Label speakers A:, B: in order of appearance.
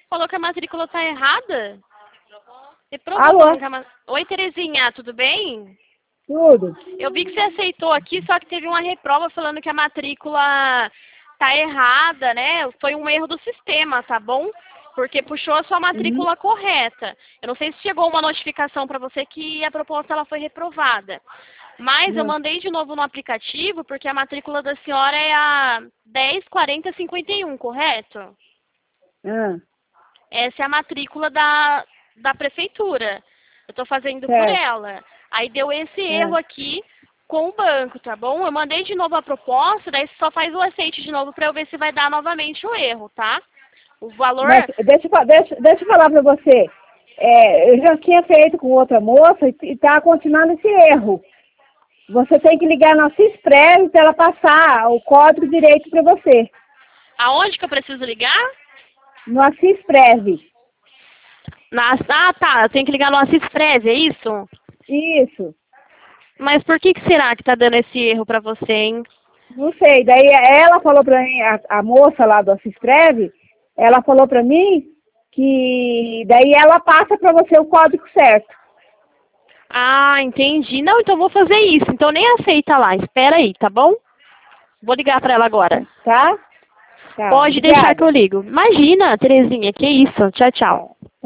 A: Falou que a matrícula tá errada?
B: Alô?
A: Oi, Terezinha, tudo bem?
B: Tudo.
A: Eu vi que você aceitou aqui, só que teve uma reprova falando que a matrícula tá errada, né? Foi um erro do sistema, tá bom? Porque puxou a sua matrícula correta. Eu não sei se chegou uma notificação para você que a proposta ela foi reprovada. Mas eu
B: Não.
A: mandei de novo no aplicativo, porque a matrícula da senhora é a 104051, correto?
B: Ah,
A: Essa é a matrícula da prefeitura. Eu estou fazendo por
B: certo.
A: ela. Aí deu esse
B: Ah.
A: erro aqui com o banco, tá bom? Eu mandei de novo a proposta, daí você só faz o aceite de novo para eu ver se vai dar novamente o erro, tá? O valor...
B: Mas deixa eu falar para você. Eu já tinha feito com outra moça e está continuando esse erro. Você tem que ligar na Cisprev para ela passar o código direito para você.
A: Aonde que eu preciso ligar?
B: No Cisprev.
A: Ah, tá. Eu tenho que ligar no Assis Preve, é isso?
B: Isso.
A: Mas por que será que tá dando esse erro para você, hein?
B: Não sei. Daí ela falou para mim, a moça lá do Cisprev, ela falou para mim que daí ela passa para você o código certo.
A: Ah, entendi. Não, então eu vou fazer isso. Então nem aceita lá. Espera aí, tá bom? Vou ligar para ela agora.
B: Tá? Tá.
A: Pode deixar que
B: Obrigada.
A: eu ligo. Imagina, Terezinha, que isso. Tchau, tchau.